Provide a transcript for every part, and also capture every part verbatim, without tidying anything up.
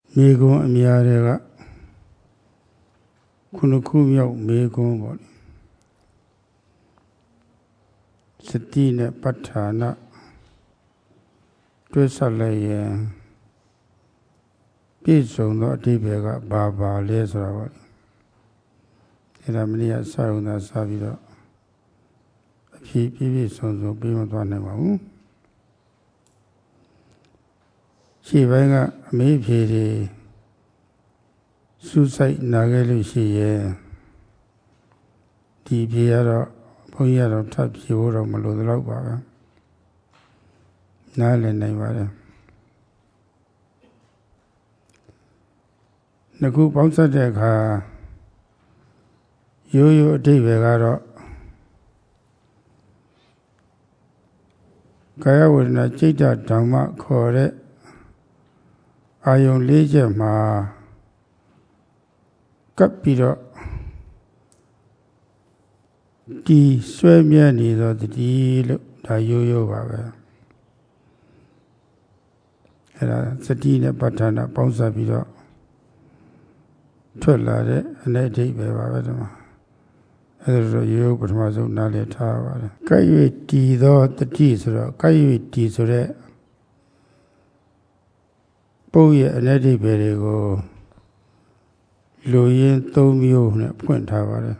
မေကွန်းအများတွေကခုနှစ်ခုမြောက်မေကွန်းပေါ့စတိနဲ့ပဋ္ဌာနတွဲဆက်လိုက်ရင်ပြည့်စုံသောအဓိပ္ပာယ်ကဘာပါလဲဆိုတာပေါ့အဲ့ဒါမနေ့ကစာရုံသာစပြီးတော့အဖြေပြည့်ပြည့်စုံစုံပြီးမသွားနိုင်ပါဘူးရှေ့ပိုင်းကအမေးဖြေတွေစူးစိုက်နာခဲ့လို့ရှိရင်ဒီဖြေရတော့ဘုန်းကြီးကတော့ထပ်ဖြေဖို့တော့မလိုတော့ပါပဲနားလည်နိုင်ပါတယ်နှစ်ခုပေါင်းစပ်တဲ့အခါရိုးရိုးအဓိပ္ပာယ်ကတော့ကာယဝေဒနာစိတ်ဓမ္မခေါ်တဲ့အာယုံလေးချက်မှာကပ်ပြီးတော့ဒီဆွဲမြဲနေသောတတိလို့ဒါရိုးရိုးပါပဲအဲ့ဒါစတိနဲ့ပဋ္ဌာနာပေါင်းစပ်ပြီးတော့ထွက်လာတဲ့အ내အဓိပ္ပာယ်ပါပဲဒီမှာအဲ့ဒါဆိုရိုးရိုးပထမဆုံးနားလည်ထားပါတယ်ကပ်၍တည်သောတတိဆိုတော့ကပ်၍တည်ဆိုတဲ့ပုတ်ရဲ့အ내အဓိပ္ပာယ်တွေကိုလူရင်းသုံးမျိုးနဲ့ဖွင့်ထားပါတယ်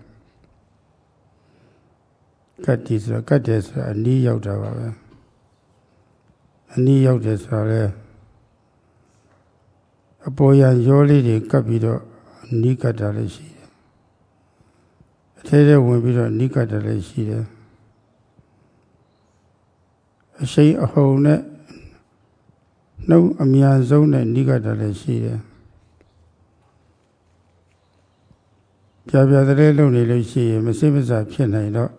ကတ်တီဆိုတာကတ်တယ်ဆိုတာအနီးရောက်တာပါပဲအနီးရောက်တယ်ဆိုတာလဲအပေါ်ရရောလေးတွေကပ်ပြီးတော့နီးကတ်တာလည်းရှိတယ်အထဲထဲဝင်ပြီးတော့နီးကတ်တာလည်းရှိတယ်အရှိန်အဟုန်နဲ့နှုတ်အများဆုံးနဲ့နီးကတ်တာလည်းရှိတယ်ပြပြတဲ့လုံနေလို့ရှိရင်မစိမ့်မစဖြစ်နိုင်တော့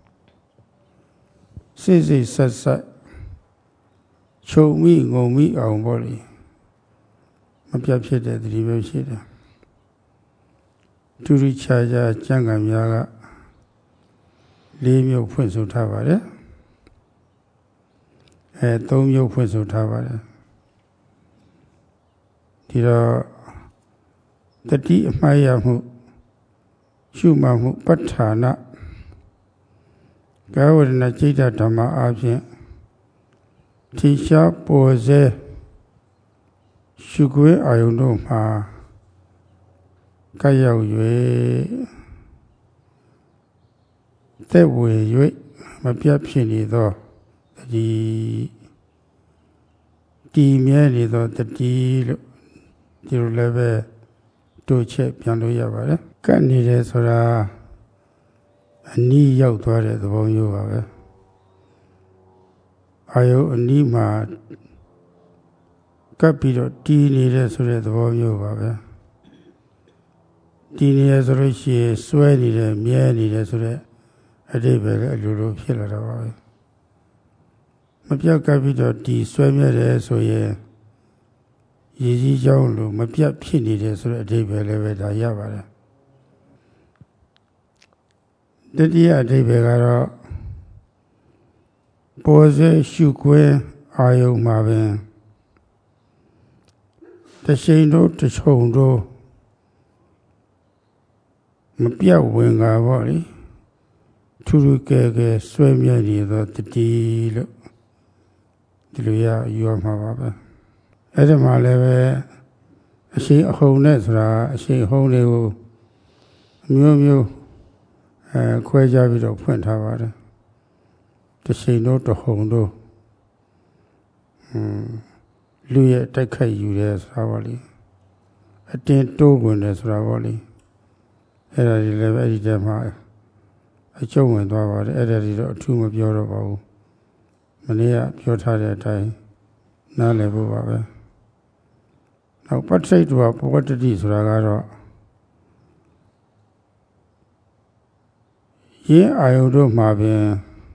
စိတ်စိတ်ဆက်ဆက်ချုံမိငုံမိအောင်ပေါ့လေမပြတ်ဖြစ်တဲ့သတိပဲရှိတယ်တူတူချာချာကျမ်းဂန်များကလေးမျိုးဖွင့်ဆိုထားပါတယ်အဲသုံးမျိုးဖွင့်ဆိုထားပါတယ်ဒီတော့တတိအမှားရမှုရှုမှတ်မှုပဋ္ဌာနာကာယဝေဒနာစိတ်ဓမ္မအပြင်ထင်ရှားပေါ်စေရှုခွင့်အာယုန်တို့မှာကပ်ရောက်၍သက်ဝေ၍မပြတ်ဖြစ်နေသောဒီတည်မြဲနေသောတတိလို့ဒီလိုလည်းပဲတို့ချက်ပြန်လို့ရပါတယ်ကပ်နေတယ်ဆိုတာအနီးရောက်သွားတဲ့သဘောမျိုးပါပဲအာယုအနီးမှာကပ်ပြီးတော့တည်နေတဲ့ဆိုတဲ့သဘောမျိုးပါပဲတည်နေရဆိုလို့ရှိရင်စွဲနေတယ်မြဲနေတယ်ဆိုတဲ့အဓိပ္ပာယ်လည်းအလိုလိုဖြစ်လာတော့ပါပဲမပြတ်ကပ်ပြီးတော့တည်စွဲမြဲတယ်ဆိုရင်ရည်ကြီးကြောင်းလို့မပြတ်ဖြစ်နေတယ်ဆိုတဲ့အဓိပ္ပာယ်လည်းပဲဒါရပါတယ်တတိယအဓိပ္ပာယ်ကတော့ပေါ်စေရှုခွင့်အာယုံမှာပင်တရှိန်တို့တချုံတို့မပြတ်ဝင်ကားပေါ့လေထူးထူးကဲကဲဆွဲမြဲနေသောတတိလို့ဒီလိုရယူရမှာပါပဲအဲ့ဒီမှာလည်းပဲအရှိန်အဟုန်နဲ့ဆိုတာအရှိန်အဟုန်တွေကိုမျိုးမျိုးအဲခွဲခြားပြီးတော့ဖွင့်ထားပါတယ်တရှိန်တို့တဟုန်တို့ဟွန်းလူရဲ့တိုက်ခိုက်ယူတယ်ဆိုတာပေါ့လေအတင်းတိုးဝင်တယ်ဆိုတာပေါ့လေအဲ့ဒါဒီလည်းပဲအဲ့ဒီတည်းမှာအကျုံးဝင်သွားပါတယ်အဲ့ဒါဒီတော့အထူးမပြောတော့ပါဘူးမနေ့ကပြောထားတဲ့အတိုင်းနားလည်ဖို့ပါပဲနောက်ပဋ္ဌိတဝပဝတ္တိဆိုတာကတော့ရင်းအာယုတို့မှာပင်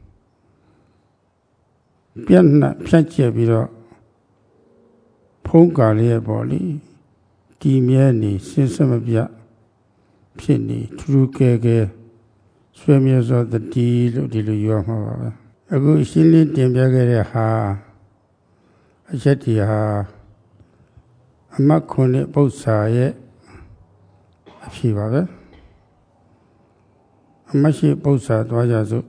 ပြန့်နှံ့ဖြန့်ကျက်ပြီးတော့ဖုံးကာလျက်ပေါ့လေတည်မြဲနေစင်စမပြဖြစ်နေထူးထူးကဲကဲဆွေးမြဲသောတတိလို့ဒီလိုပြောမှာပါပဲအခုရှင်းလင်းတင်ပြခဲ့တဲ့ဟာအချက်ဒီဟာအအမတ်ခွန်နဲ့ပု္ပ္ပာရဲ့အဖြစ်ပါပဲအမရှိပု္ပ္ပာသွားကြစို့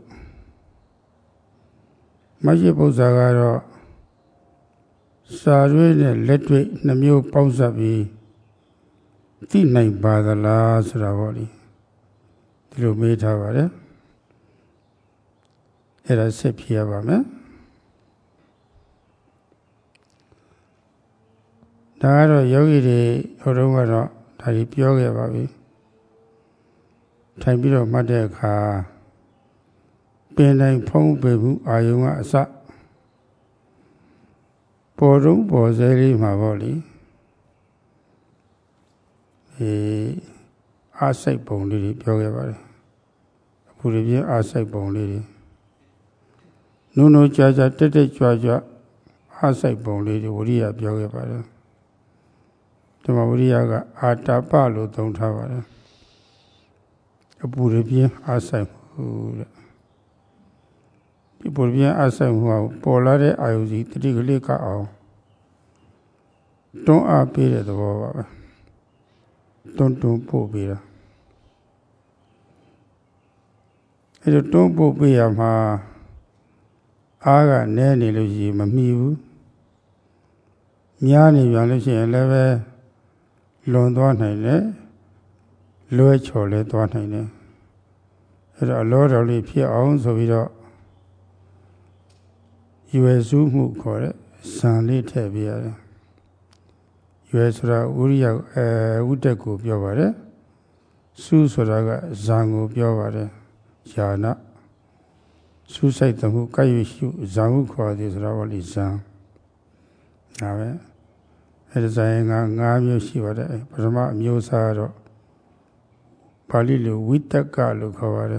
မရှိပု္ပ္ပာကတော့စာရွေးနဲ့လက်တွေ့နှမျိုးပေါင်းစပ်ပြီးသိနိုင်ပါသလားဆိုတာပေါ့လေဒီလိုမေးထားပါတယ်အဲ့ဒါဆက်ဖြေရပါမယ်ဒါကတော့ယောဂီတွေဟိုတုန်းကတော့ဒါကြီးပြောခဲ့ပါပြီထိုင်ပြီးတော့မှတ်တဲ့အခါပင်တိုင်းဖုံးပေမှုအာယုံကအစပေါ်တော့ပေါ်စဲလေးမှာပေါ့လေအဲအာစိတ်ပုံလေးတွေပြောခဲ့ပါတယ်အခုဒီပြင်းအာစိတ်ပုံလေးတွေနုံနုံကြာကြာတက်တက်ကြွကြွအာစိတ်ပုံလေးတွေဝိရိယပြောခဲ့ပါတယ်ဓမ္မဝိရိယကအာတာပလို့သုံးထားပါတယ်အပူရပြင်းအာဆိုင်မှုတဲ့ဒီပူရပြင်းအာဆိုင်မှုကပေါ်လာတဲ့အာယုစီတတိကလေးကအောင်တွန်းအားပေးတဲ့သဘောပါပဲတွန်းတွန်းပို့ပေးတာအဲလိုတွန်းပို့ပေးရမှာအားကနည်းနေလို့ရှိရင်မမီဘူးများနေပြန်လို့ရှိရင်လည်းပဲလွန်သွားနိုင်တယ်လွဲချော်လဲသွားနိုင်တယ်အဲ့တော့အလောတော်လေးဖြစ်အောင်ဆိုပြီးတော့ရွယ်စုမှုခေါ်တဲ့ဇံလေးထည့်ပေးရတယ်ရွယ်ဆိုတာဥရိယအဲဥဒက်ကိုပြောပါတယ်စုဆိုတာကဇံကိုပြောပါတယ်ဇာနာစုစိတ်သမှုကပ်ရွရှုဇံဟုခေါ်သည်ဆိုတော့လေဇံဒါပဲအဲ့ဒီဇာယငါ၅မျိုးရှိပါတယ်ပထမအမျိုးအစားတော့ပါဠိလိုဝိတကလို့ခေါ်ပါတယ်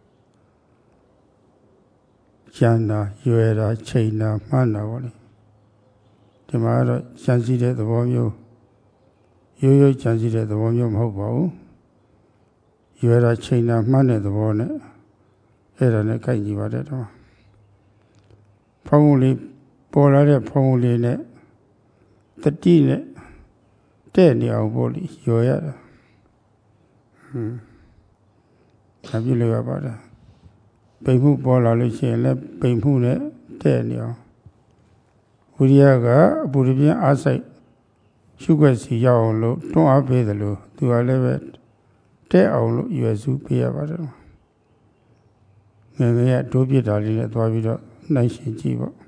ကျန်တာရွယ်တာချိန်တာမှန်းတာပေါ့လေဒီမှာတော့ကြံစည်တဲ့သဘောမျိုးရိုးရိုးကြံစည်တဲ့သဘောမျိုးမဟုတ်ပါဘူးရွယ်တာချိန်တာမှန်းတဲ့သဘောနဲ့အဲ့ဒါနဲ့ကိုက်ညီပါတယ်တော့ဖုံးလေးပေါ်လာတဲ့ဖုံးလေးနဲ့တတိနဲ့တဲ့နေအောင်ပေါ့လေရွယ်ရတာဟွန်းဒါပြလို့ရပါတယ်ပိန်မှုပေါ်လာလို့ရှိရင်လည်းပိန်မှုနဲ့တဲ့နေအောင်ဝိရိယကအပူရပြင်းအားဆိုင်ရှုွက်စီရောက်အောင်လို့တွန်းအားပေးတယ်လို့သူကလည်းပဲတဲ့အောင်လို့ရွယ်စုပေးရပါတယ်ငယ်ငယ်ရဒိုးပြစ်တာလေးနဲ့သွားပြီးတော့နှိုင်းရှင်ကြည့်ပေါ့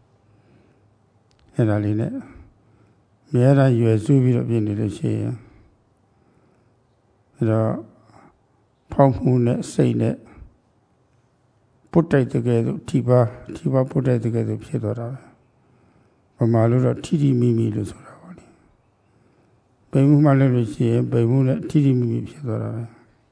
အဲ့ဒါလေးနဲ့မြဲတမ်းရွယ်စုပြီးတော့ပြနေလို့ရှိရင်အဲ့တော့ဖောက်မှုနဲ့စိတ်နဲ့ပုတ်တိုက်တဲ့ကဲသို့ထိပါထိပါပုတ်တိုက်တဲ့ကဲသို့ဖြစ်သွားတာပဲဗမာလိုတော့ထိထိမိမိလို့ဆိုတာပေါ့လေပိန်မှုမှလည်းလို့ရှိရင်ပိန်မှုနဲ့ထိထိမိမိဖြစ်သွားတာပဲ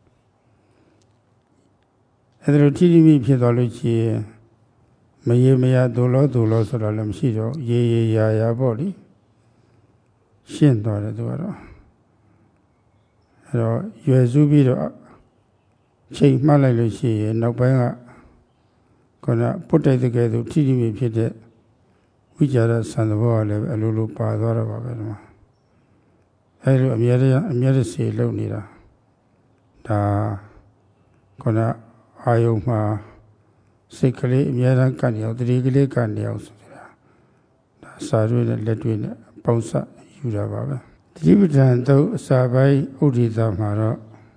အဲ့ဒါလိုထိထိမိဖြစ်သွားလို့ရှိရင်မရေမရဒုလောဒုလောဆိုတာလည်းမရှိတော့ရေရေရာရာပေါ့လေရှင်းသွားတယ်သူကတော့အဲ့တော့ရွယ်စုပြီးတော့ချိန်မှတ်လိုက်လို့ရှိရင်နောက်ပိုင်းကခေါင်းပုတ်တိုက်တဲ့ကဲသို့ထိထိမိဖြစ်တဲ့ဝိจารဆံသဘောကလည်းအလိုလိုပါသွားတော့ပါပဲဒီမှာအဲလိုအမြဲတမ်းအမြဲတည်းစေလုံနေတာဒါခေါင်းအာယုံမှာစိတ်ကလေးအမြဲတမ်းကပ်နေအောင်တတိကလေးကပ်နေအောင်ဆိုတာဒါစာရွေးနဲ့လက်တွေ့နဲ့ပေါင်းစပ်ယူတာပါပဲတတိပဋ္ဌာန်သုတ်အစာပိုင်းဥဒိတာမှာတော့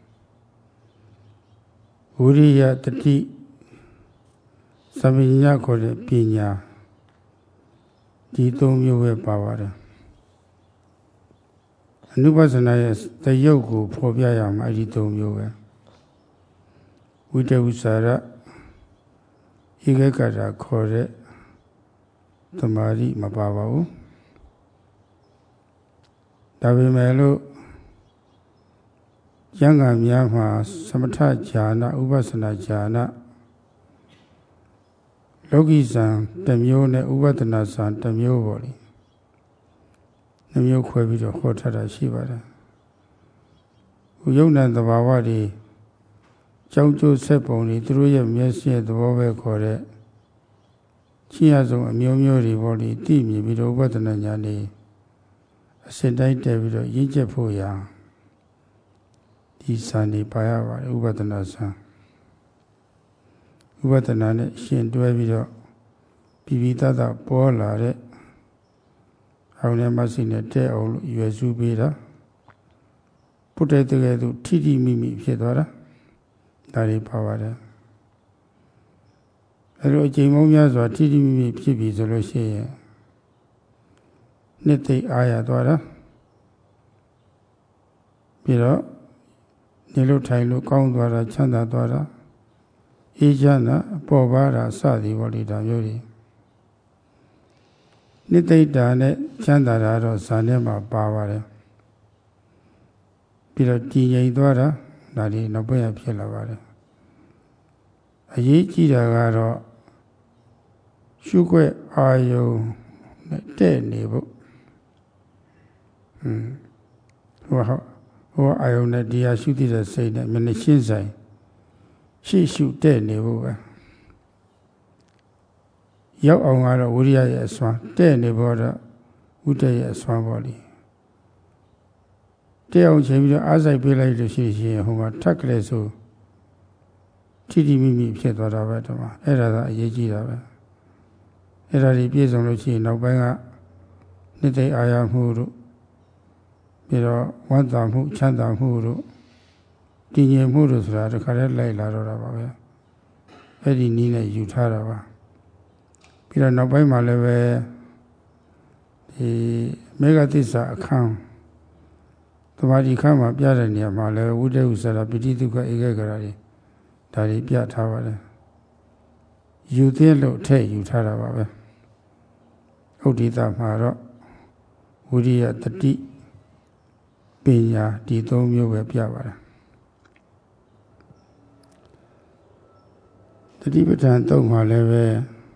ဝိရိယတတိသမဉ္ဇခေါ်တဲ့ပညာဒီသုံးမျိုးပဲပါပါတယ်အနုပဿနာရဲ့တရုပ်ကိုဖော်ပြရမှာအဲ့ဒီသုံးမျိုးပဲဝိတဝိစာရဧကကတာခေါ်တဲ့သမာဓိမပါပါဘူးဒါပေမဲ့လို့ဉာဏ်ကများမှာသမထဉာဏဥပဿနာဉာဏလောကီဇံတစ်မျိုးနဲ့ဥပဒနာဇံတစ်မျိုးပေါ့လေနှမျိုးခွဲပြီးတော့ဟောထားတာရှိပါတယ်ဥယုံနံသဘာဝတွေကြောင်းကျိုးဆက်ပုံတွေသူတို့ရဲ့မျက်စိရဲ့သဘောပဲခေါ်တဲ့ချင်းရဆုံးအမျိုးမျိုးတွေပေါ့လေသိမြင်ပြီးတော့ဥပဒနာဉာဏ်တွေအစင်တိုင်းတက်ပြီးတော့ရင့်ကျက်ဖို့ရာဒီဇာနေပါရပါတယ်ဥပဒနာဇာဥပဒနာနဲ့ရှင်တွဲပြီးတော့ပြီးပြီးသားသားပေါ်လာတဲ့အောင်နဲ့မဆိနဲ့တဲ့အောင်လို့ရွယ်စုပေးတာပုတ္တတကယ်သူထိထိမိမိဖြစ်သွားတာဒါတွေပါပါတယ်အဲလိုအချိန်ပေါင်းများစွာထိထိမိမိဖြစ်ပြီဆိုလို့ရှိရင်နှစ်သိအားရသွားတာပြီးတော့နေလို့ထိုင်လို့ကောင်းသွားတာချမ်းသာသွားတာအေးချမ်းသာပေါ်ပါတာစသည်ပေါ့လေဒါမျိုးတွေနှစ်သိတာနဲ့ချမ်းသာတာတော့ဇာနဲ့မှာပါပါတယ်ပြီးတော့တည်ငြိမ်သွားတာဒါတွေနောက်ပိုင်းဖြစ်လာပါတယ်အရေးကြီးတာကတော့ရှုခွက်အာယုံနဲ့တဲ့နေဖို့ဟွန်းဟိုဟိုအာယုံနဲ့ဒီဟာရှုသိတဲ့စိတ်နဲ့မျက်နှာရှင်းဆိုင်ရှေ့ရှုတဲ့နေဖို့ပဲရောက်အောင်ကတော့ဝိရိယရဲ့အစွမ်းတဲ့နေဖို့တော့ဝိတ္တရဲ့အစွမ်းပေါ့လေတဲ့အောင်ချိန်ပြီးတော့အားစိုက်ပေးလိုက်လို့ရှိရင်ဟိုမှာထက်ကလေးဆိုထိထိမိမိဖြစ်သွားတာပဲဒီမှာအဲ့ဒါကအရေးကြီးတာပဲအဲ့ဒါဒီပြည့်စုံလို့ရှိရင်နောက်ပိုင်းကနှစ်သိအာရမှုတို့ပြီးတော့ဝမ်းသာမှုချမ်းသာမှုတို့တည်ငြိမ်မှုတို့ဆိုတာတခါတည်းလိုက်လာတော့တာပါပဲအဲ့ဒီနည်းနဲ့ယူထားတာပါပြီးတော့နောက်ပိုင်းမှာလည်းပဲဒီမေဃသစ္စာအခန်းသမာဓိခန်းမှာပြတဲ့နေရာမှာလည်းဝိတ္တဥစ္စာပိဋိဒုက္ခဧကဂရတွေဒါတွေပြထားပါတယ်ယူသေးလို့ထည့်ယူထားတာပါပဲဥဒိတမှာတော့ဝိရိယတတိပညာဒီသုံးမျိုးပဲပြပါတယ်တတိပဋ္ဌာန်သုံးမှာလည်းပဲ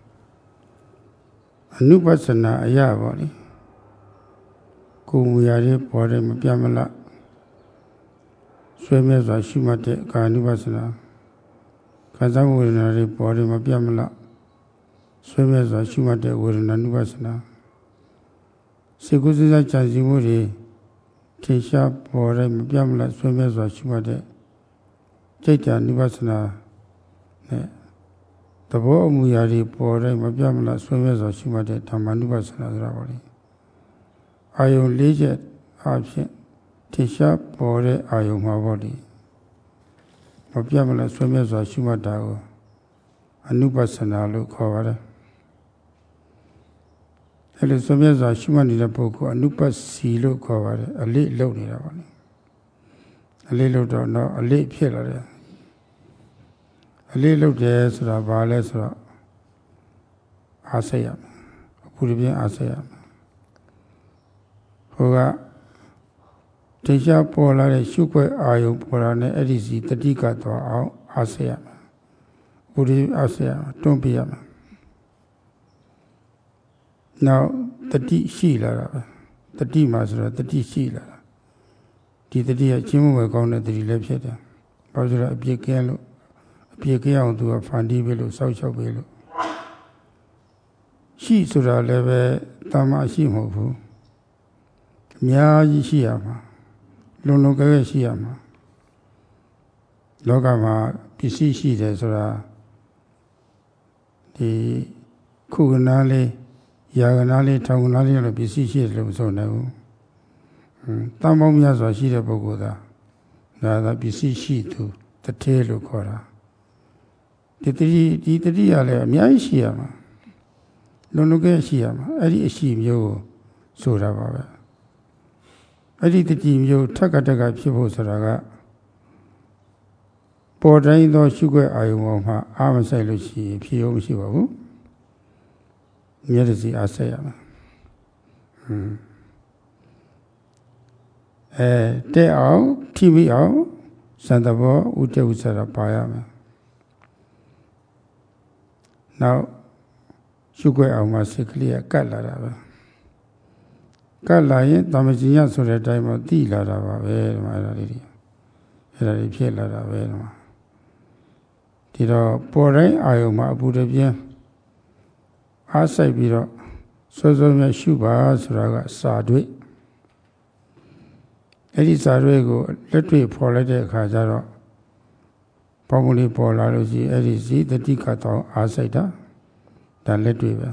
အနုပဿနာအရာပေါ့လေကိုယ်မူရာတွေပေါ်တယ်မပြတ်မလားဆွေးမြဲစွာရှုမှတ်တဲ့ကာနုပဿနာခံစားဝေဒနာတွေပေါ်တယ်မပြတ်မလားဆွေးမြဲစွာရှုမှတ်တဲ့ဝေဒနာနုပဿနာစေကုသစာကြံစည်မှုတွေထင်ရှားပေါ်တယ်မပြတ်မလားဆွေးမြဲစွာရှုမှတ်တဲ့စိတ်တ ानु ပဿနာနဲ့သဘောအမူအရာတွေပေါ်တယ်မပြတ်မလားဆွေးမြဲစွာရှုမှတ်တဲ့ဓမ္မ ानु ပဿနာဆိုတာပေါ့လေအာယုံလေးချက်အဖြစ်ထင်ရှားပေါ်တဲ့အာယုံမှာပေါ့လေမပြတ်မလားဆွေးမြဲစွာရှုမှတ်တာကိုအနုပဿနာလို့ခေါ်ပါတယ်အဲလိုဆွေးမြဲစွာရှုမှတ်နေတဲ့ပုဂ္ဂိုလ်အနုပစီလို့ခေါ်ပါတယ်အလေးလုံနေတာပေါ့လေအလေးလုံတော့တော့အလေးဖြစ်လာတယ်အလေးလုံတယ်ဆိုတာဘာလဲဆိုတော့အားစိတ်ရမယ်အခုဒီပြင်အားစိတ်ရမယ်ဟိုကတရားပေါ်လာတဲ့ရှုခွက်အာယုံပေါ်လာတဲ့အဲ့ဒီစီတတိကသွားအောင်အားစိတ်ရမယ်အခုဒီအားစိတ်ရမယ်တွန်းပြရမယ်နောက်တတိရှိလာတာပဲတတိမှာဆိုတော့တတိရှိလာတာဒီတတိကချင်းမွယ်ကောင်းတဲ့တတိလည်းဖြစ်တယ်ဘာလို့ဆိုတော့အပြစ်ကင်းလို့အပြစ်ကင်းအောင်သူကဖန်တီးပေးလို့စောက်ချောက်ပေးလို့ရှိဆိုတာလည်းပဲတမ္မာရှိမဟုတ်ဘူးအများကြီးရှိရမှာလုံလုံကဲကဲရှိရမှာလောကမှာပစ္စည်းရှိတယ်ဆိုတာဒီခုကနာလေးယာကနာလေးထောင်ကနာလေးလို့ပစ္စည်းရှိတယ်လို့မဆိုနိုင်ဘူးတန်ပေါင်းများစွာရှိတဲ့ပုဂ္ဂိုလ်သာဒါသာပစ္စည်းရှိသူတထဲလို့ခေါ်တာဒီတတိဒီတတိရလည်းအများကြီးရှိရမှာလုံလုံကဲရှိရမှာအဲ့ဒီအရှိမျိုးကိုဆိုတာပါပဲအဲ့ဒီတတိမျိုးထက်ကတက်ကဖြစ်ဖို့ဆိုတာကပေါ်တိုင်းသောရှုခွက်အာယုံပေါ်မှာအားမဆိုင်လို့ရှိရင်ဖြစ်ရုံမရှိပါဘူးမျက်စိအားဆက်ရမှာဟွန်းအဲတဲ့အောင်ထိမိအောင်စံတဘောဥတ္တဥစ္စာပါရမယ်နောက်ရှုခွက်အောင်မှာစိတ်ကလေးကကတ်လာတာပဲကတ်လာရင်တမချင်ရဆိုတဲ့အတိုင်းမှာတိလာတာပါပဲဒီမှာအဲ့ဒါလေးတွေအဲ့ဒါတွေဖြစ်လာတာပဲဒီမှာဒီတော့ပေါ်တိုင်းအာယုံမှာအပူတပြင်းအားစိုက်ပြီးတော့စောစောမြရှုပါဆိုတာကစာတွေ့အဲ့ဒီစာရွက်ကိုလက်တွေ့ဖော်လိုက်တဲ့အခါကျတော့ပေါင်းမလေးပေါ်လာလို့ရှိရင်အဲ့ဒီဇီတတိကတောင်းအားစိတ်တာဒါလက်တွေ့ပဲ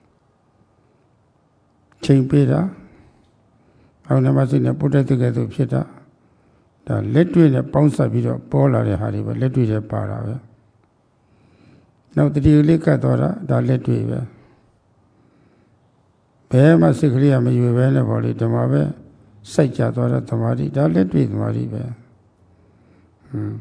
ချိန်ပေးတာအောင်နမစိတ်နဲ့ပုတ္တတကယ်သူဖြစ်တာဒါလက်တွေ့နဲ့ပေါင်းစပ်ပြီးတော့ပေါ်လာတဲ့ဟာတွေပဲလက်တွေ့နဲ့ပါတာပဲနောက်တတိလေးကတ်တော့တာဒါလက်တွေ့ပဲဘယ်မှစိတ်ကလေးကမရွေပဲနဲ့ပေါ့လေဓမ္မပဲစိုက်ကြသွားတဲ့သမာဓိဒါလက်တွေ့သမာဓိပဲဟွန်း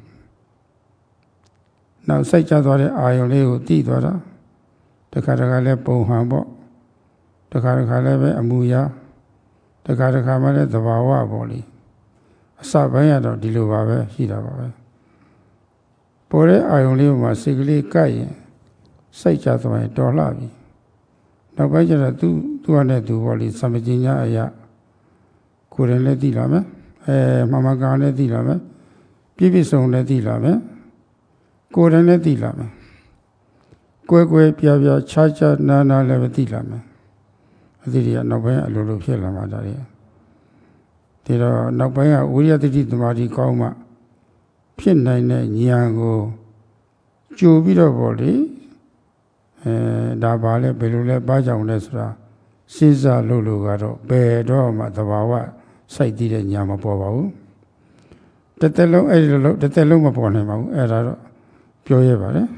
နောက်စိုက်ကြသွားတဲ့အာယုံလေးကိုတည်သွားတာတခါတခါလဲပုံဟန်ပေါ့တခါတခါလဲပဲအမူအရာတခါတခါမှလည်းသဘာဝပေါ့လေအစပိုင်းကတော့ဒီလိုပါပဲရှိတာပါပဲပေါ်တဲ့အာယုံလေးမှာစိတ်ကလေးကပ်ရင်စိုက်ကြသွားရင်တော်လှပြီနောက်ပိုင်းကျတော့သူသူကလည်းသူပေါ့လေစမပညာအရာကိုယ်ရင်လည်းသိလာမယ်အဲမမကလည်းသိလာမယ်ပြည့်ပြည့်စုံလည်းသိလာမယ်ကိုယ်ရင်လည်းသိလာမယ်ကွဲကွဲပြားပြားခြားခြားနာနာလည်းသိလာမယ်အသည့်တွေကနောက်ပိုင်းအလိုလိုဖြစ်လာမှဒါတွေဒီတော့နောက်ပိုင်းကဝိရိယတတိသမာဓိကောင်းမှဖြစ်နိုင်တဲ့ဉာဏ်ကိုကြိုပြီးတော့ပေါ့လေအဲဒါပါလဲဘယ်လိုလဲဘာကြောင့်လဲဆိုတာစဉ်းစားလို့လို့ကတော့ဘယ်တော့မှသဘာဝစိုက်တည်တဲ့ဉာဏ်မပေါ်ပါဘူးတစ်သက်လုံးအဲ့ဒီလိုတစ်သက်လုံးမပေါ်နိုင်ပါဘူးအဲ့ဒါတော့ပြောရပါတယ်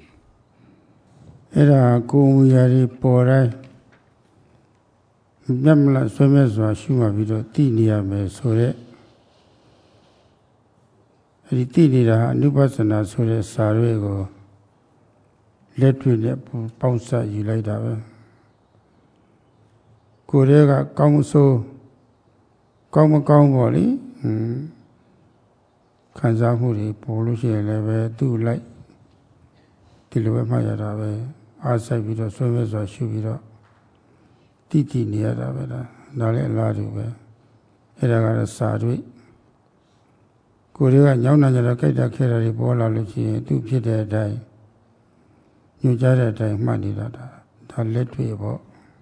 အဲ့ဒါကိုယ်မူရာတွေပေါ်တိုင်းမျက်မလားဆွေးမဲ့စွာရှုမှတ်ပြီးတော့တည်နေရမယ်ဆိုရက်အဲ့ဒီတည်နေတာဟာအနုပဿနာဆိုတဲ့စာရွက်ကိုလက်တွေ့နဲ့ပေါင်းစပ်ယူလိုက်တာပဲကိုယ်ရဲ့ကကောင်းဆိုးကောင်းမကောင်းပေါ့လေဟွန်းခံစားမှုတွေပေါ်လို့ရှိရင်လည်းပဲသူ့လိုက်ဒီလိုပဲမှတ်ရတာပဲအားစိုက်ပြီးတော့ဆွေးမဲ့စွာရှုပြီးတော့တည်တည်နေရတာပဲလားဒါလည်းအလားတူပဲအဲ့ဒါကတော့စာတွေ့ကိုယ်တွေကညောင်းနေကြတော့ကြိုက်တာခဲတာတွေပေါ်လာလို့ရှိရင်သူ့ဖြစ်တဲ့အတိုင်းညွှန်ကြားတဲ့အတိုင်းမှတ်နေတာဒါဒါလက်တွေ့ပေါ့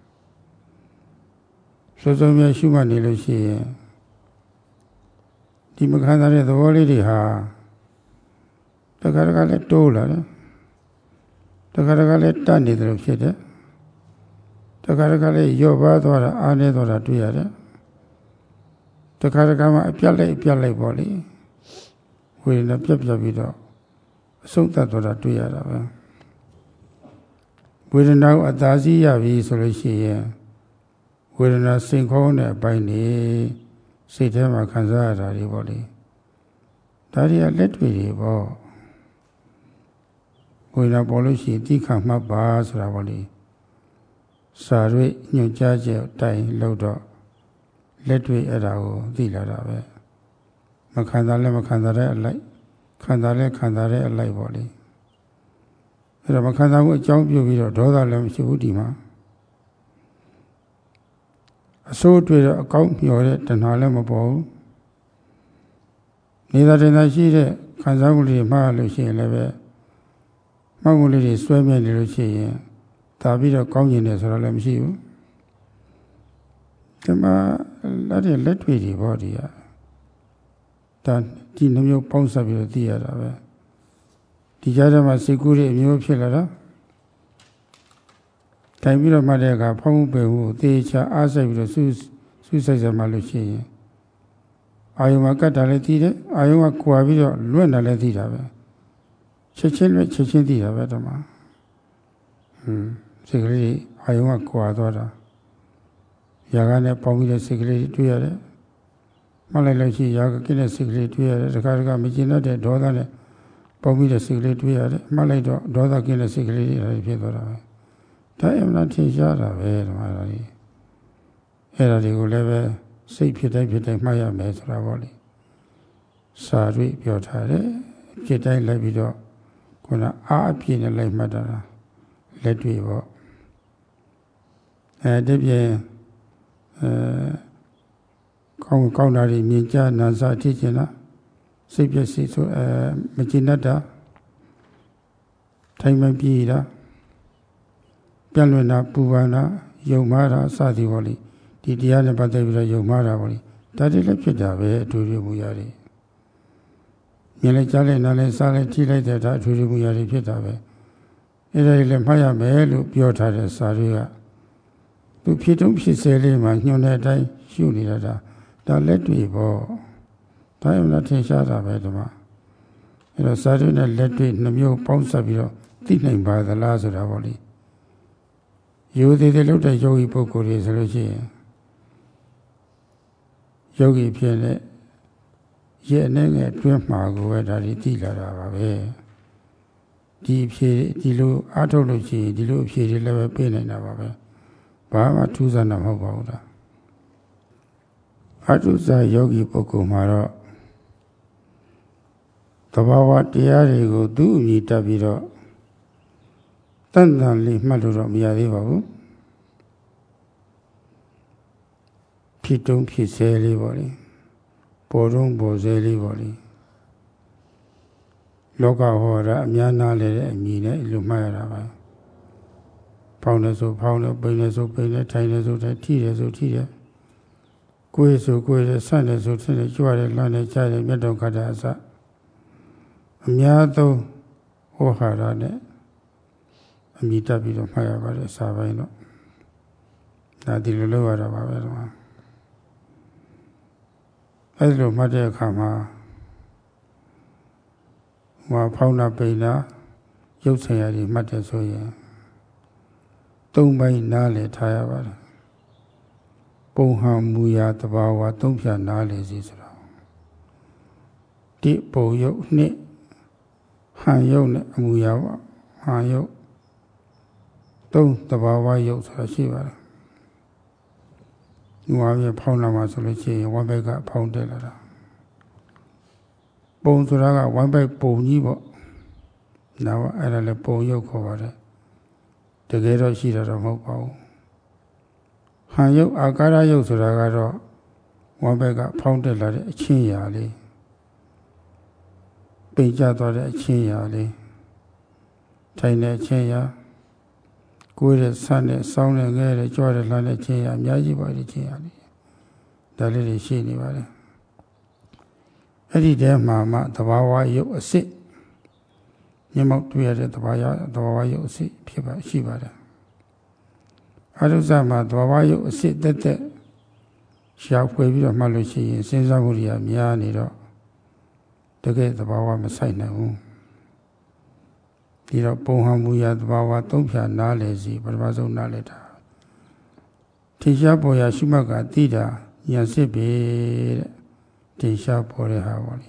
စိုးစိုးမြဲရှုမှတ်နေလို့ရှိရင်ဒီမခံစားတဲ့သဘောလေးတွေဟာတခါတခါလဲတိုးလာတယ်တခါတခါလဲတတ်နေတယ်လို့ဖြစ်တယ်တခါတခါလဲရော့ပါသွားတာအားနေသွားတာတွေ့ရတယ်တခါတခါမှအပြတ်လိုက်အပြတ်လိုက်ပေါ့လေဝေဒနာပြတ်ပြတ်ပြီးတော့အဆုံးသတ်သွားတာတွေ့ရတာပဲဝေဒနာကိုအသာစီးရပြီဆိုလို့ရှိရင်ဝေဒနာစိန်ခေါင်းတဲ့အပိုင်းနေစိတ်ထဲမှာခံစားရတာတွေပေါ့လေဒါတွေကလက်တွေ့တွေပေါ့ဝေဒနာပေါ်လို့ရှိရင်တိခါမှတ်ပါဆိုတာပေါ့လေစာရွေးညွှန်ကြားချက်တိုင်လို့တော့လက်တွေ့အဲ့ဒါကိုသိလာတာပဲမခံစားလဲမခံစားတဲ့အလိုက်ခံစားလဲခံစားတဲ့အလိုက်ပေါ့လေအဲ့တော့မခံစားဘူးအကြောင်းပြုပြီးတော့ဒေါသလည်းမရှိဘူးဒီမှာအဆိုးတွေ့တော့အကောင်းမျှော်တဲ့တဏှာလည်းမပေါ်ဘူးနေတာတင်သာရှိတဲ့ခံစားမှုတွေမှားလို့ရှိရင်လည်းပဲမှတ်မှုလေးတွေစွဲမြဲနေလို့ရှိရင်ဒါပြီးတော့ကောင်းကျင်တယ်ဆိုတော့လည်းမရှိဘူးဒီမှာလက်တွေလက်တွေတွေပေါ့ဒီကဒါဒီနှမျိုးပေါင်းစပ်ပြီးတော့သိရတာပဲဒီကြားထဲမှာစိတ်ကူးတွေအမျိုးဖြစ်လာတာတိုင်ပြီးတော့မှတ်တဲ့အခါဖောင်းမှုပယ်မှုသေချာအားစိုက်ပြီးတော့စူးစူးစိုက်စမှလို့ရှိရင်အာယုံမှာကတ်တာလည်းသိတယ်အာယုံကခွာပြီးတော့လွတ်တာလည်းသိတာပဲချက်ချင်းလွတ်ချက်ချင်းသိတာပဲတော့မှာဟွန်းစိတ်ကလေးအာယုံကခွာသွားတာຢာကနဲ့ပေါင်းပြီးတဲ့စိတ်ကလေးတွေ့ရတယ်မှတ်လိုက်လို့ရှိရင်ຢာကကိတဲ့စိတ်ကလေးတွေ့ရတယ်တခါတခါမကျင်တတ်တဲ့ဒေါသနဲ့ပေါင်းပြီးတဲ့စိတ်ကလေးတွေ့ရတယ်မှတ်လိုက်တော့ဒေါသကိတဲ့စိတ်ကလေးတွေဖြစ်သွားတာပဲဒါအမှန်ထင်ရှားတာပဲဒီမှာလည်းအဲ့ဒါတွေကိုလည်းပဲစိတ်ဖြစ်တိုင်းဖြစ်တိုင်းမှတ်ရမယ်ဆိုတာပေါ့လေစာတွေ့ပြောထားတယ်ဖြစ်တိုင်းလိုက်ပြီးတော့ခုနအားအပြည့်နဲ့လိုက်မှတ်တာလက်တွေ့ပေါ့အဲဒီပြင်အဲကောင်းကောင်းတာတွေမြင်ကြနာစာထိချင်တာစိတ်ပြည့်စိတ်ဆိုအဲမကျင်တတ်တာထိုင်မပြေတာပြန့်လွင်တာပူပန်တာယုံမှားတာစသည်ပေါ့လေဒီတရားနဲ့ပတ်သက်ပြီးတော့ယုံမှားတာပေါ့လေဒါတွေလည်းဖြစ်တာပဲအထူးထူးမူရတွေမြင်လိုက်ကြားလိုက်နားလိုက်စားလိုက်ထိလိုက်တဲ့ဒါအထူးထူးမူရတွေဖြစ်တာပဲအဲ့ဒါတွေလည်းမှတ်ရမယ်လို့ပြောထားတဲ့စာတွေကသူဖြစ်တုံးဖြစ်စေလေးမှာညွှန်တဲ့အတိုင်းရှုနေတာဒါဒါလက်တွေ့ပေါ့ဒါမှမဟုတ်ထင်ရှားတာပဲဒီမှာအဲ့တော့စာတွေနဲ့လက်တွေ့နှမျိုးပေါင်းစပ်ပြီးတော့သိနိုင်ပါသလားဆိုတာပေါ့လေရိုသေသေးလို့တဲ့ယောဂီပုဂ္ဂိုလ်တွေဆိုလို့ရှိရင်ယောဂီဖြစ်တဲ့ရဲ့အနေနဲ့တွင်းမှာကိုပဲဒါတွေသိလာတာပါပဲဒီအဖြေဒီလိုအားထုတ်လို့ရှိရင်ဒီလိုအဖြေတွေလည်းပဲပေးနိုင်တာပါပဲဘာမှထူးဆန်းတာမဟုတ်ပါဘူးလားအတုဇယောဂီပုဂ္ဂိုလ်မှာတော့သဘာဝတရားတွေကိုသူ့အမြင်တက်ပြီးတော့တန်တန်လေးမှတ်လို့တော့မရသေးပါဘူးဖြစ်တုံးဖြစ်ဆဲလေးပေါ့လေပေါ်တုံးပေါ်ဆဲလေးပေါ့လေလောကဟောတာအများနာလဲတဲ့အမြင်နဲ့လူမှတ်ရတာပါဖောင်းတယ်ဆိုဖောင်းတယ်ပိန်တယ်ဆိုပိန်တယ်ထိုင်တယ်ဆိုထိုင်ထိတယ်ဆိုထိတယ်ကိုယ်ဆိုကိုယ်တယ်ဆန့်တယ်ဆိုဆန့်တယ်ကြွတယ်လှမ်းတယ်ကြားတယ်မျက်တော်ခတ်တာအစအများသုံးဟောဟာရနဲ့အမြင်တက်ပြီးတော့မှတ်ရပါတယ်စာပိုင်းတော့ဒါဒီလိုလုပ်ရတာပါပဲတော့အဲဒီလိုမှတ်တဲ့အခါမှာဟိုဖောင်းတာပိန်တာရုပ်ဆရာကြီးမှတ်တယ်ဆိုရင်သုံးပိုင်းနားလည်ထားရပါတယ်ပုံဟံမူရာတဘာဝသုံးဖြာနားလည်စီဆိုတော့တိပုံရုပ်နှစ်ဟံရုပ်နဲ့အမူအရာပါဟံရုပ်သုံးတဘာဝရုပ်ဆိုတာရှိပါတယ်။ဒီမှာပြဖောင်းလာမှာဆိုလို့ရှိရင်ဝမ်းဘက်ကဖောင်းတက်လာတာပုံဆိုတာကဝမ်းဘက်ပုံကြီးပေါ့။ဒါကအဲ့ဒါလည်းပုံရုပ်ခေါ်ပါတယ်။တကယ်တော့ရှိတာတော့မဟုတ်ပါဘူး။ဟံရုပ်အာကာရရုပ်ဆိုတာကတော့ဝမ်းဘက်ကဖောင်းတက်လာတဲ့အချင်းရာလေးပိန်ကျသွားတဲ့အချင်းရာလေးထိုင်တဲ့အချင်းရာကိုယ်ရဲ့ဆန်းနဲ့စောင်းနဲ့ငဲတဲ့ကြွတဲ့လှမ်းတဲ့ချင်းရာအများကြီးပါတဲ့ချင်းရာလေးဒါလေးတွေရှိနေပါတယ်အဲ့ဒီတည်းမှာမှသဘာဝရုပ်အစစ်မျက်မှောက်တွေ့ရတဲ့သဘာဝသဘာဝရုပ်အစစ်ဖြစ်ပါရှိပါတယ်အရုဇ္ဇမှာသဘာဝရုပ်အစစ်တက်တက်ရှားဖွေပြီးတော့မှတ်လို့ရှိရင်စဉ်းစားမှုတွေကများနေတော့တကယ်သဘာဝမဆိုင်နိုင်ဘူးဒီတော့ပုံဟံမူရာသဘာဝသုံးဖြာနားလေစီပထမဆုံးနားလေတာထင်ရှားပေါ်ရာရှုမှတ်ကသိတာဉာဏ်စစ်ပြီတဲ့ထင်ရှားပေါ်တဲ့ဟာပေါ့လေ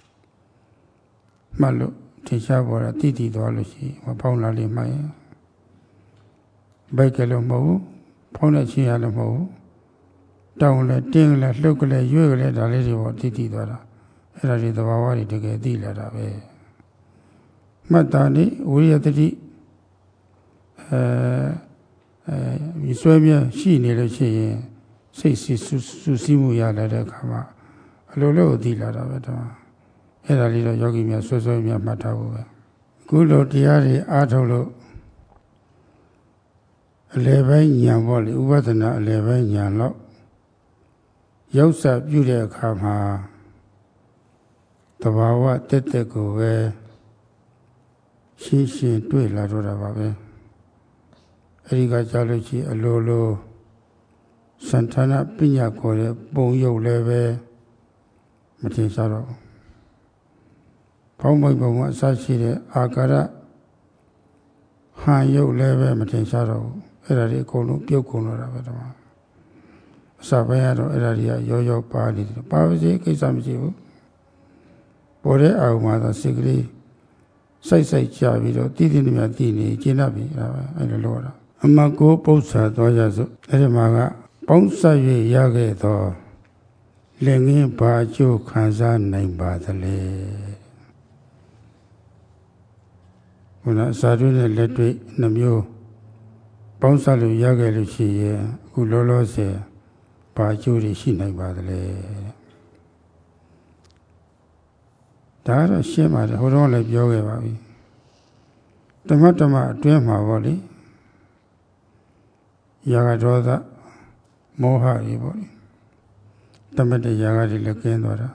မှတ်လို့ထင်ရှားပေါ်တာသိသိသွားလို့ရှိရင်ဖောင်းလာလိမ့်မှရင်ဘိုက်ကလည်းမဟုတ်ဘူးဖောင်းတဲ့ချင်းရလည်းမဟုတ်ဘူးတောင်းလည်းတင်းလည်းလှုပ်ကလေးရွေ့ကလေးဒါလေးတွေပေါ့သိသိသွားတာအဲ့ဒါတွေသဘာဝတွေတကယ်သိလာတာပဲမှတ်တာနေဝိရိယတတိအဲအဲဆွဲမြရှိနေလို့ရှိရင်စိတ်စီစူးစီးမှုရလာတဲ့အခါမှာအလိုလိုသိလာတာပဲတော့အဲ့ဒါလေးတော့ယောဂီများဆွဲဆွဲများမှတ်ထားဖို့ပဲအခုလိုတရားတွေအားထုတ်လို့အလယ်ပိုင်းဉာဏ်ပေါ့လေဥပဒနာအလယ်ပိုင်းဉာဏ်တော့ရောက်စပြုတဲ့အခါမှာတဘာဝတက်တက်ကိုပဲရှင်းရှင်းတွေ့လာတော့တာပါပဲအဲဒီကကြားလို့ရှိအလိုလိုစံဌာနပညာခေါ်တဲ့ပုံရုပ်လည်းပဲမထင်ရှားတော့ဘောင်းမိတ်ဘုံကအစရှိတဲ့အာကာရဟန်ရုပ်လည်းပဲမထင်ရှားတော့ဘူးအဲ့ဒါတွေအကုန်လုံးပြုတ်ကုန်တော့တာပဲတမအစပိုင်းကတော့အဲ့ဒါတွေကရောရောပါနေတယ်ပါပါစေကိစ္စမရှိဘူးပေါ်တဲ့အာရုံမှာသာစိတ်ကလေးစိုက်စိုက်ကြပြီးတော့တည်တည်နေမြတည်နေကျင့်တတ်ပြီအဲ့ဒါပဲအဲ့လိုလုပ်တာအမကိုပု္ပ္ပာသွားကြစို့အဲ့ဒီမှာကပေါင်းစပ်၍ရခဲ့သောလက်ငင်းဘာအကျိုးခံစားနိုင်ပါသလဲဘုရားစာတွင်းနဲ့လက်တွေ့နှမျိုးပေါင်းစပ်လို့ရခဲ့လို့ရှိရင်အခုလောလောဆယ်ဘာအကျိုးတွေရှိနိုင်ပါသလဲဒါတော့ရှင်းပါတယ်ဟိုတော့လည်းပြောခဲ့ပါပြီဓမ္မဓမ္မအတွင်းမှာပေါ့လေရာဂဒေါသမောဟတွေပေါ့လေတမတ်တရားကတွေလည်းကင်းသွားတာ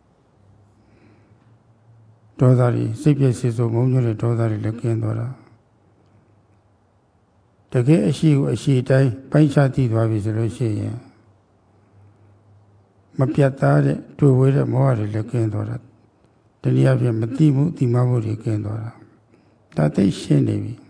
ဒေါသတွေစိတ်ပြည့်စေစုံမုန်းညွတ်တဲ့ဒေါသတွေလည်းကင်းသွားတာတကယ်အရှိကိုအရှိတိုင်းပိုင်းခြားသိသွားပြီဆိုလို့ရှိရင်မပြတ်သားတဲ့တွေ့ဝဲတဲ့မောဟတွေလည်းကင်းသွားတာတနည်းအားဖြင့်မသိမှုသိမှမှုတွေကင်းသွားတာဒါသိရှင်းနေပြီ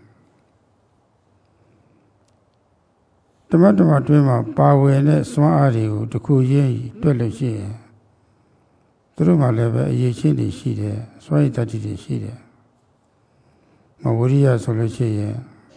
ဓမ္မဓမ္မတွင်းမှာပါဝင်တဲ့စွမ်းအားတွေကိုတစ်ခုချင်းတွက်လို့ရှိရင်သူတို့မှလည်းပဲအရေးချင်းတွေရှိတယ်စွမ်းရည်တတ္တိတွေရှိတယ်မဝိရိယဆိုလို့ရှိရင်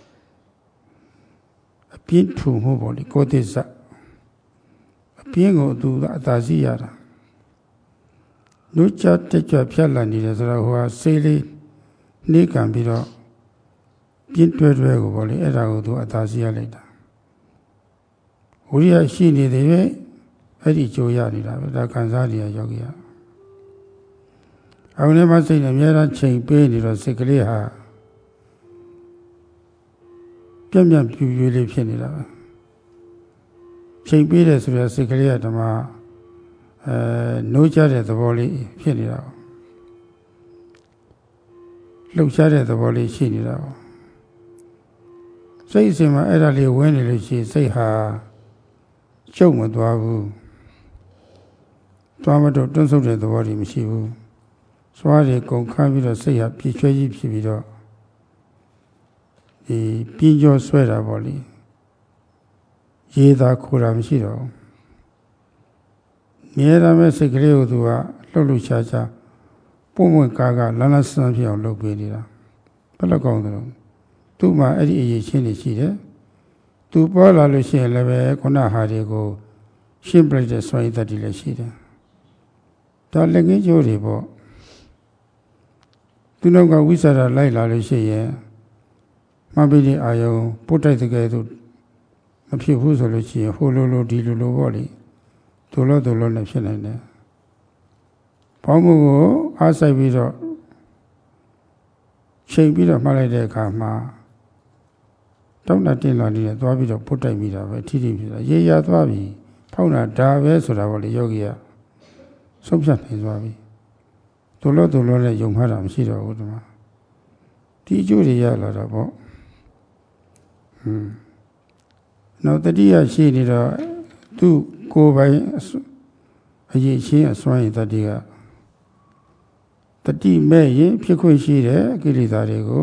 အပြင်းထူမှုပေါ့လေကိုယ်သစ္စာအပြင်းကိုသူအသာစီရတာလူချတက်ကြွဖြတ်လာနေတယ်ဆိုတော့ဟိုဟာစိတ်လေးနှိကံပြီးတော့ပြင်းတွဲတွဲကိုပေါ့လေအဲ့ဒါကိုသူအသာစီရလိုက်တာဝိရိယရှိနေတယ်ပဲအဲ့ဒီကြိုးရနေတာပဲဒါခံစားနေရယောဂီရအောင်လည်းမစိတ်နဲ့အများအားချိန်ပေးနေတော့စိတ်ကလေးဟာပြန့်ပြန့်ပြူပြူလေးဖြစ်နေတာပဲချိန်ပေးတယ်ဆိုတော့စိတ်ကလေးကဓမ္မအဲနှိုးချတဲ့သဘောလေးဖြစ်နေတာပေါ့လှုပ်ရှားတဲ့သဘောလေးရှိနေတာပေါ့စိတ်အစဉ်မှာအဲ့ဒါလေးဝင်နေလို့ရှိရင်စိတ်ဟာကျုပ်မသွားဘူးသွားမတော့တွန်းဆုပ်တဲ့သဘောတွေမရှိဘူးစွားတွေကုန်ခန်းပြီးတော့စိတ်ဟာပြည့်ချွဲကြီးဖြစ်ပြီးတော့ဒီပြင်းကြောဆွဲတာပေါ့လေရေးသာခိုးတာမရှိတော့မြဲတာမဲ့စိတ်ကလေးကိုသူကလှုပ်လှုပ်ရှားရှားပုံမှန်ကာကလန်းလန်းဆန်းဖြစ်အောင်လုပ်ပေးနေတာဘယ်လောက်ကောင်းသလဲသူ့မှာအဲ့ဒီအရေးချင်းတွေရှိတယ်သူပေါ်လာလို့ရှိရင်လည်းပဲခုနဟာတွေကိုရှင်းပြလိုက်တဲ့စွမ်းရည်တတ်တယ်လည်းရှိတယ်ဒါလက်ငင်းကျိုးတွေပေါ့သူနောက်ကဝိသရာလိုက်လာလို့ရှိရင်မပိတိအာယုံပုတ်တိုက်တဲ့ကဲသူမဖြစ်ဘူးဆိုလို့ရှိရင်ဟိုလိုလိုဒီလိုလိုပေါ့လေဒုလောဒုလောနဲ့ဖြစ်နိုင်တယ်ဘောင်းမှုကိုအားဆိုင်ပြီးတော့ချိန်ပြီးတော့မှတ်လိုက်တဲ့အခါမှာတောင်းတတင်လာနေတဲ့သွားပြီးတော့ပုတ်တိုက်မိတာပဲထိထိဖြစ်တာရေရသွားပြီဖောက်တာဒါပဲဆိုတာပေါ့လေယောဂီကဆုံးဖြတ်နေသွားပြီဒုလောဒုလောနဲ့ယုံမှတ်တာမရှိတော့ဘူးဒီမှာဒီအကျိုးတွေရလာတာပေါ့ဟွန်းနောက်တတိယရှိနေတော့သူ့ကိုယ်ပိုင်အရေးချင်းအစွမ်းရည်တတိကတတိမဲ့ရင်ဖြစ်ခွင့်ရှိတဲ့ကိလေသာတွေကို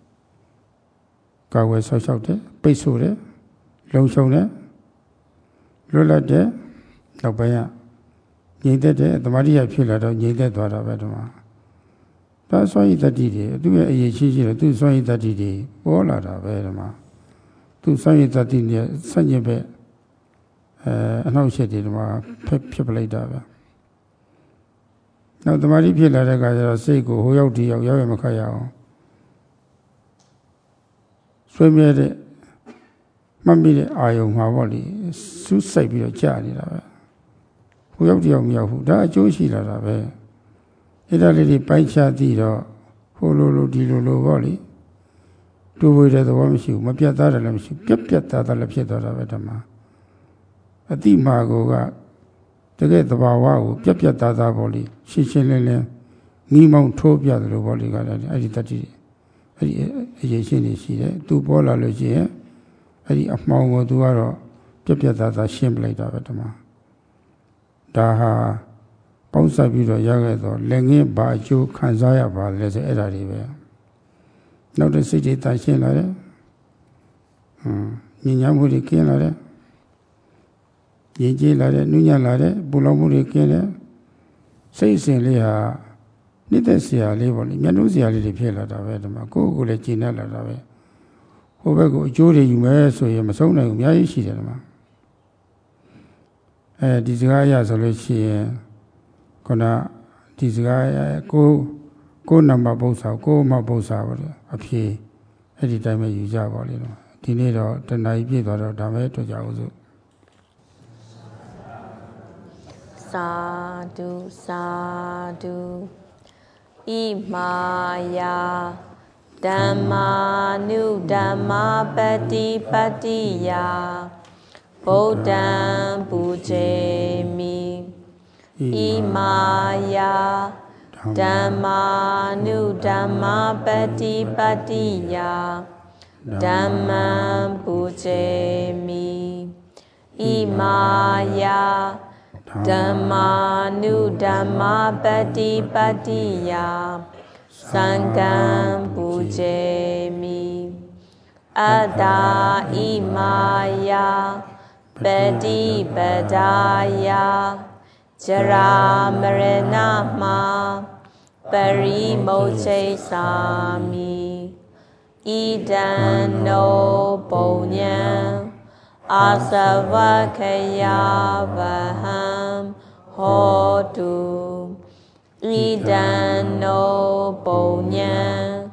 ကာဝယ်ဆောက်ရှောက်တယ်ပိတ်ဆို့တယ်လုံခြုံတယ်လွတ်လပ်တယ်နောက်ပိုင်းကငြိမ်သက်တယ်သမာဓိရဖြစ်လာတော့ငြိမ်သက်သွားတာပဲဒီမှာဒါစွမ်းရည်တတိတွေသူ့ရဲ့အရေးချင်းရှိတယ်သူ့စွမ်းရည်တတိတွေပေါ်လာတာပဲဒီမှာသူစွမ်းရည်တတိနဲ့ဆက်ညစ်ပဲအဲအနှောက်အယှက်တွေဒီမှာဖြစ်ဖြစ်ပလိုက်တာပဲနောက်သမာဓိဖြစ်လာတဲ့အခါကျတော့စိတ်ကိုဟိုရောက်ဒီရောက်ရောက်ရမခတ်ရအောင်ဆွေးမြဲတဲ့မှတ်မိတဲ့အာယုံမှာပေါ့လေစူးစိုက်ပြီးတော့ကြာနေတာပဲဟိုရောက်ဒီရောက်မရောက်ဘူးဒါအကျိုးရှိလာတာပဲအဲ့ဒါလေးတွေပိုင်းခြားသိတော့ဟိုလိုလိုဒီလိုလိုပေါ့လေတူဝေတဲ့သဘောမရှိဘူးမပြတ်သားတယ်လည်းမရှိပြက်ပြက်သားသားလည်းဖြစ်သွားတာပဲဓမ္မအတိမာကိုကတကယ်သဘာဝကိုပြက်ပြက်သားသားပေါ့လေရှင်းရှင်းလင်းလင်းမိမောင်းထိုးပြတယ်လို့ပေါ့လေကလည်းအဲ့ဒီတတိအဲ့ဒီအရေးရှင်းနေရှိတယ်သူပေါ်လာလို့ရှိရင်အဲ့ဒီအမှောင်ကိုသူကတော့ပြက်ပြက်သားသားရှင်းပလိုက်တာပဲဓမ္မဒါဟာပေါင်းစပ်ပြီးတော့ရခဲ့တော့လက်ငင်းဘာအကျိုးခံစားရပါလဲဆိုအဲ့ဒါတွေပဲနောက်တဲ့စိတ်တွေတန်ရှင်းလာတယ်ဟွန်းညဉ့်ညမ်းမှုတွေကင်းလာတယ်ရင်ကျေးလာတယ်နုညံ့လာတယ်ပူလောင်မှုတွေကင်းတယ်စိတ်အစဉ်လေးဟာနှစ်သက်စရာလေးပေါ့လေမျက်နှာစရာလေးတွေဖြစ်လာတာပဲဒီမှာကိုယ့်ကိုယ်လည်းကျဉ်းလာတာပဲဟိုဘက်ကိုအကျိုးတွေယူမယ်ဆိုရင်မဆုံးနိုင်ဘူးအများကြီးရှိတယ်ဒီမှာအဲဒီစကားအရဆိုလို့ရှိရင်ခုနဒီစကားကိုကိုနံပါတ်ပု္ပ္ပာကိုမပု္ပ္ပာပေါ့လေအဖြေအဲ့ဒီတိုင်းပဲယူကြပါလိမ့်မယ်ဒီနေ့တော့တဏှာကြီးပြည့်သွားတော့ဒါပဲတွေ့ကြအောင်စို့စာဓုစာဓုဣမာယာဓမ္မာနုဓမ္မာပတိပတ္တိယာဗုဒ္ဓံပူဇေမိ Imaya Dhammanu Dhamma Patipatiya Dhammam Pujemi Imaya Dhammanu Dhamma Patipatiya Sangham Pujemi Ada Imaya Patipadaya Jara Marana Ma Parimoche Sami Idano Ponyam Asavakaya Vaham Hotu Idano Ponyam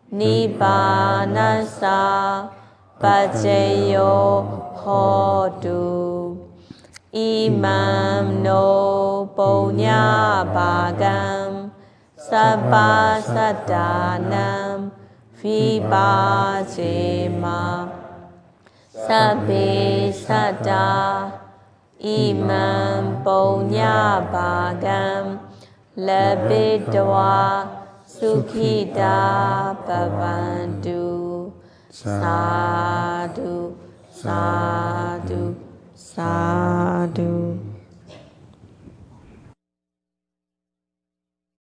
Nibbanasa Pajayo Hotu Imam no Punya Bhagam Sabba Sadanam Vibhajema Sabbe Sada Imam Punya Bhagam Labidwa Sukhida Bhavantu Sadhu Sadhu